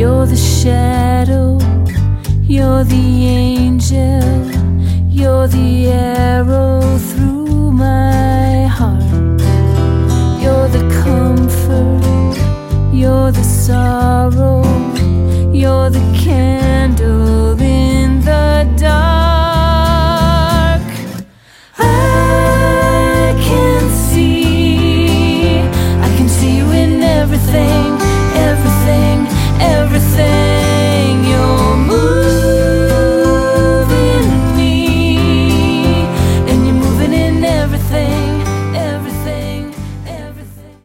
You're the shadow, you're the angel, you're the arrow through my heart.